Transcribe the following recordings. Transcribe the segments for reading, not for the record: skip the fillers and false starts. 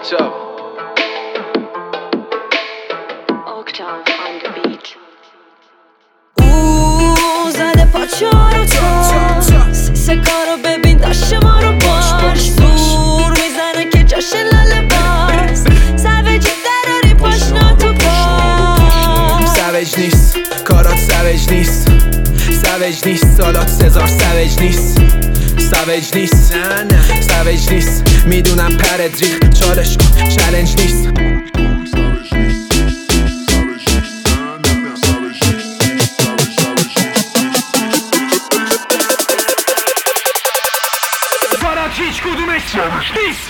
زده پاچا رو تو سکا رو ببین داشت ما رو باش زور میزنه که جاش لاله باز سویجی دراری پاشنا تو کار سویج نیست کارات سویج نیست سویج نیست سالات سزار سویج نیست سویج نیست سویج نیست میدونم پرد ریخ چالش کن چالنج نیست هیچ کدومش نیست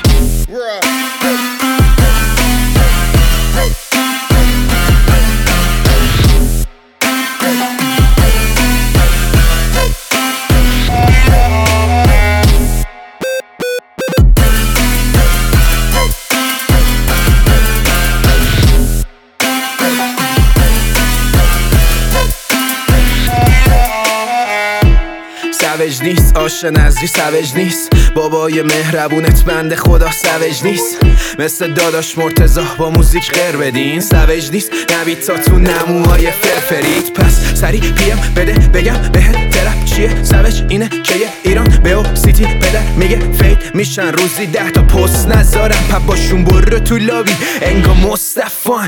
سویج نیست آش نزدی سویج نیست بابای مهربونت بنده خدا سویج نیست مثل داداش مرتضی با موزیک غیر بدین سویج نیست نوید تا تو نموهای فرفرید پس سری پیم بده بگم بهت ترپ چیه سویج اینه که یه ایران به سیتی پدر میگه فید میشن روزی 10 تا پست نذارم پپ باشون برو تو لابی انگا مصطفان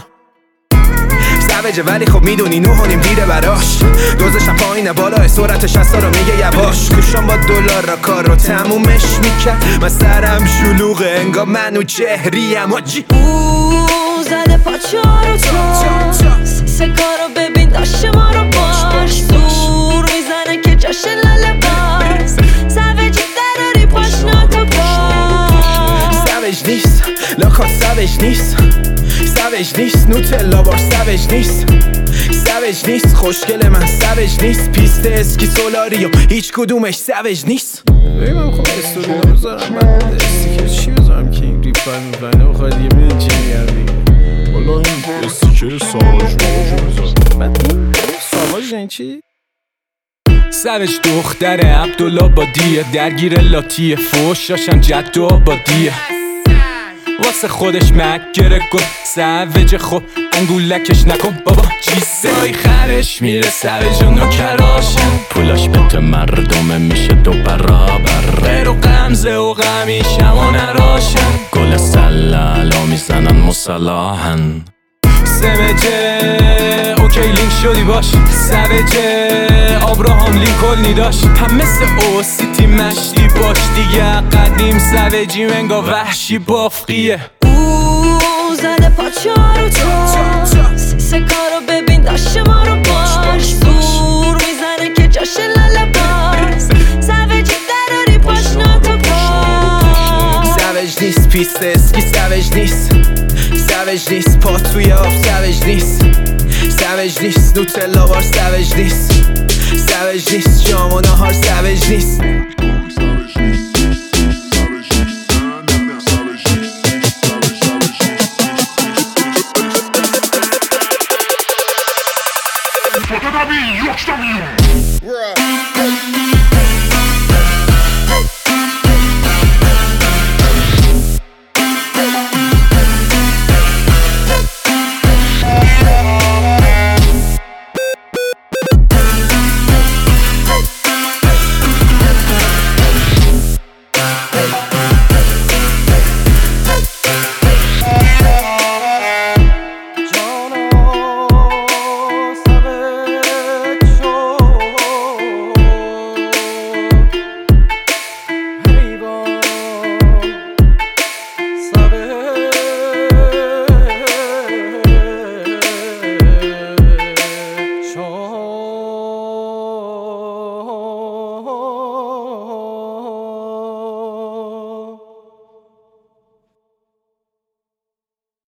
سویجه ولی خب میدونی 9.5 دیره براش دوزشم پایینه بالا سرعت 60 رو میگه یواش گوشم با دلار را کار رو تمومش میکرد من سرم شلوغه انگا منو چهریم آجی زده پاچا رو تو سکا رو ببین داشت ما رو باش زور میزنه که جاش لاله باز سویجی دراری پاشنا تو کار سویج نیست لاکات سویج نیست سویج نیست نوتلا بار سویج نیست سویج نیست خوشگل من سویج نیست پیست اسکی سولاریو هیچ کدومش سویج نیست ببینم خب استوری نمیذارم من استیکر چی بذارم که این ریپر میفنه بخواه دیگه میدین چی میگم دیگه والا این استیکر ساواج بذارم بعد این ساواج این چی؟ سویج دختر عبدالآبادیه درگیر لاتی فوشاشم جد و آبادیه واسه خودش مکره کن سویج خب انگولکش نکن بابا چیزای خرش میره سویج و نوکراشن پولاش بته مردمه میشه دو برابر غیر و غمزه و غمیشم و نراشن گل سلالا میزنن مسلاحن سویجه اوکی لینک شدی باش سویجه آبراهام لینکلنی داشت هم مثل او سیتی مشتی باش دیگه قدیم سویجی منگا وحشی بافقیه زده پاچا رو تو سکا رو ببین داشت ما رو باش زور میزنه که جاش لاله باز سویجی دراری پاشنا تو کار سویج نیست پیست اسکی سویج نیست سویج نیست پا توی آب سویج نیست سویج نیست نوتلا بار سویج نیست سویج نیست